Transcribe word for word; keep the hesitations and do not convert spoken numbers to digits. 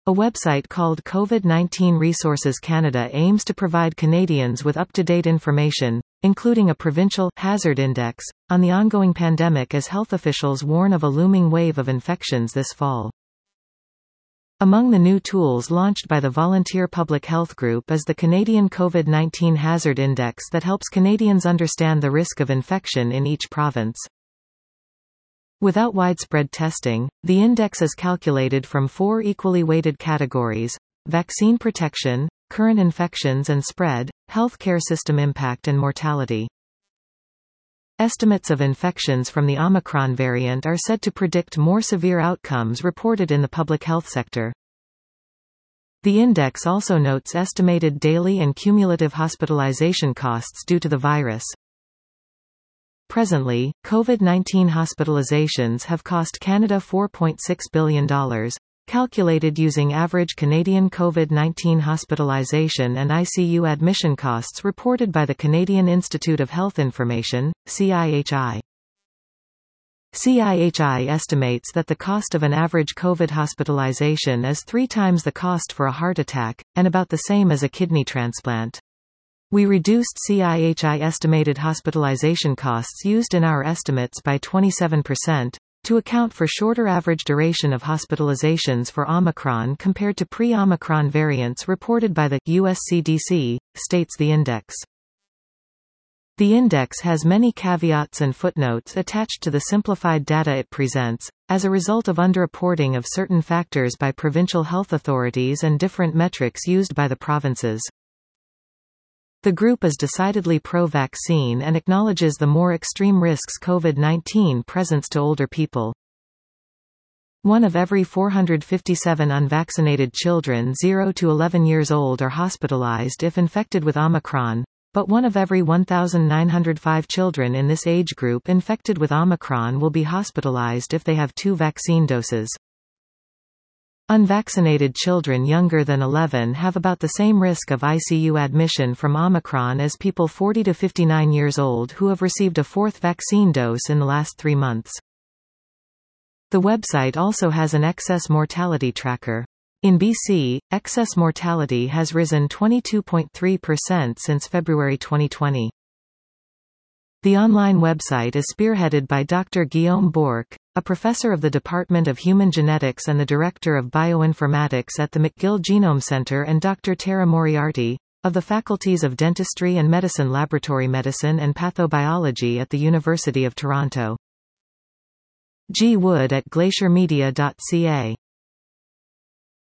A website called COVID nineteen Resources Canada aims to provide Canadians with up-to-date information, including a provincial hazard index, on the ongoing pandemic as health officials warn of a looming wave of infections this fall. Among the new tools launched by the Volunteer Public Health Group is the Canadian COVID nineteen Hazard Index that helps Canadians understand the risk of infection in each province. Without widespread testing, the index is calculated from four equally weighted categories: vaccine protection, current infections and spread, healthcare system impact and mortality. Estimates of infections from the Omicron variant are said to predict more severe outcomes reported in the public health sector. The index also notes estimated daily and cumulative hospitalization costs due to the virus. Presently, COVID nineteen hospitalizations have cost Canada four point six billion dollars, calculated using average Canadian COVID nineteen hospitalization and I C U admission costs reported by the Canadian Institute of Health Information, C I H I. C I H I estimates that the cost of an average COVID hospitalization is three times the cost for a heart attack, and about the same as a kidney transplant. We reduced C I H I estimated hospitalization costs used in our estimates by twenty-seven percent, to account for shorter average duration of hospitalizations for Omicron compared to pre-Omicron variants reported by the U S C D C, states the index. The index has many caveats and footnotes attached to the simplified data it presents, as a result of underreporting of certain factors by provincial health authorities and different metrics used by the provinces. The group is decidedly pro-vaccine and acknowledges the more extreme risks COVID nineteen presents to older people. One of every four hundred fifty-seven unvaccinated children zero to eleven years old are hospitalized if infected with Omicron, but one of every one thousand nine hundred five children in this age group infected with Omicron will be hospitalized if they have two vaccine doses. Unvaccinated children younger than eleven have about the same risk of I C U admission from Omicron as people forty to fifty-nine years old who have received a fourth vaccine dose in the last three months. The website also has an excess mortality tracker. In B C, excess mortality has risen twenty-two point three percent since February twenty twenty. The online website is spearheaded by Doctor Guillaume Bourque, a professor of the Department of Human Genetics and the Director of Bioinformatics at the McGill Genome Center, and Doctor Tara Moriarty, of the Faculties of Dentistry and Medicine, Laboratory Medicine and Pathobiology at the University of Toronto. G. Wood at glacier media dot c a